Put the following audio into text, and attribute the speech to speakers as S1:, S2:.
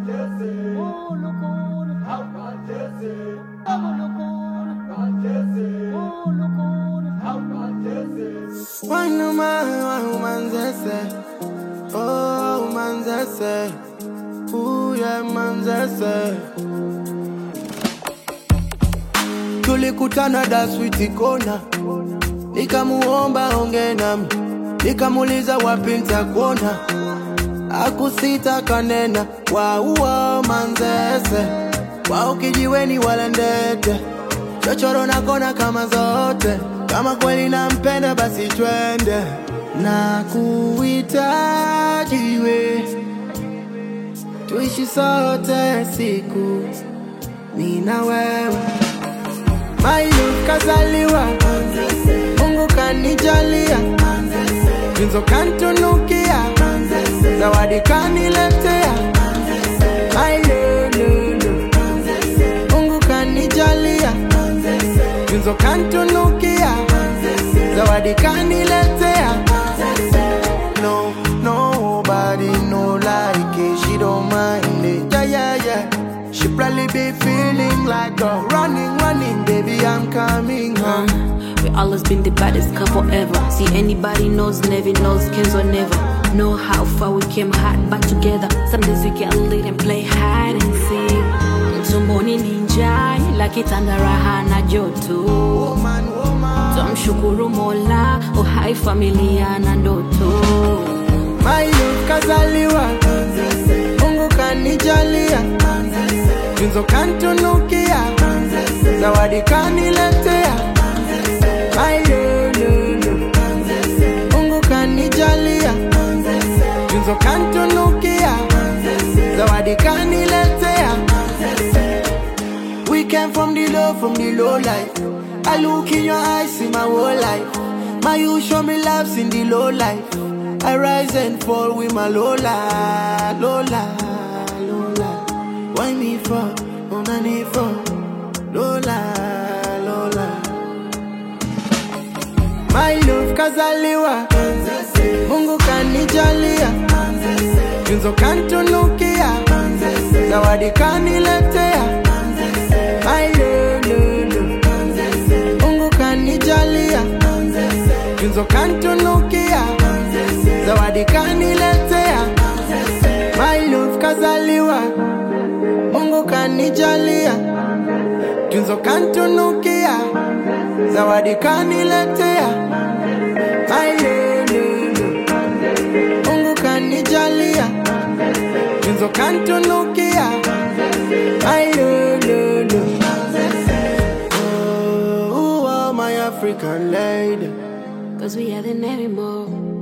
S1: Tulikutana da sweet kona, nikamuomba onge nami, nikamuliza wapi nitakuona, akusita kanena, wa manzese, wa ukijiweni wala ndete, chochoro na kona kama zote, kama kweli nampenda basi twende, na kuhitaji we, tuishi sote siku, mimi na wewe. My love kazaliwa, Mungu kanijalia, Jinzo kantunukia, zawadi kaniletea. My love, Mungu kanijalia, Jinzo kantunukia, zawadi kaniletea. No, nobody no like it, she don't mind it, yeah. She probably be feeling like running, baby, I'm coming home.
S2: We always been the baddest couple ever. See anybody knows, never knows, Kenzo never. Know how far we came hard back together. Some days we get lit and play hide and seek. Tumboni ninja, like it under Rahana Joto.
S1: Woman.
S2: Tumshukuru Mola, uhai familia na ndoto.
S1: My love kazaliwa, Mungu kanijalia, Jinzo kantunukia, zawadi kaniletea. My love, Mungu kanijalia, Jinzo kantunukia, zawadi kaniletea. We came from the low life. I look in your eyes, see my whole life. My you show me loves in the low life. I rise and fall with my Lola. Why me for? Onani for? Lola. My love kazaliwa, Mungu kanijalia, Jinzo kantunukia, zawadi kaniletea. My love, Mungu kanijalia, Jinzo kantunukia, zawadi kaniletea. My love kazaliwa, Mungu kanijalia, Jinzo kantunukia, zawadi kaniletea. My love, Mungu kanijalia, Jinzo kantunukia. My love, oh, my African lady,
S2: 'Cause we are the Navy more.